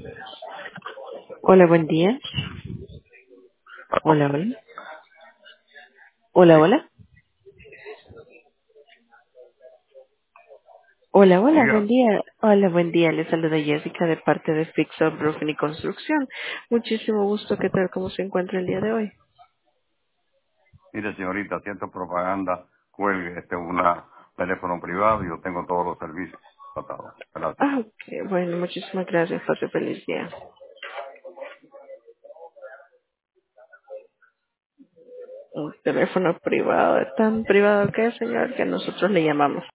Hola, buen día. Hola, hola. Hola, Sí, hola. Hola, hola, buen diga. día. Hola, buen día. Le saluda Jessica de parte de Fix Up Roofing y Construcción. Muchísimo gusto. ¿Qué tal? ¿Cómo se encuentra el día de hoy? Mire, señorita, siento propaganda, cuelgue, este es un teléfono privado y yo tengo todos los servicios tratados. Gracias. Ah, ok. Bueno, muchísimas gracias. Pase feliz día. Un teléfono privado. ¿Es tan privado que, señor, que nosotros le llamamos?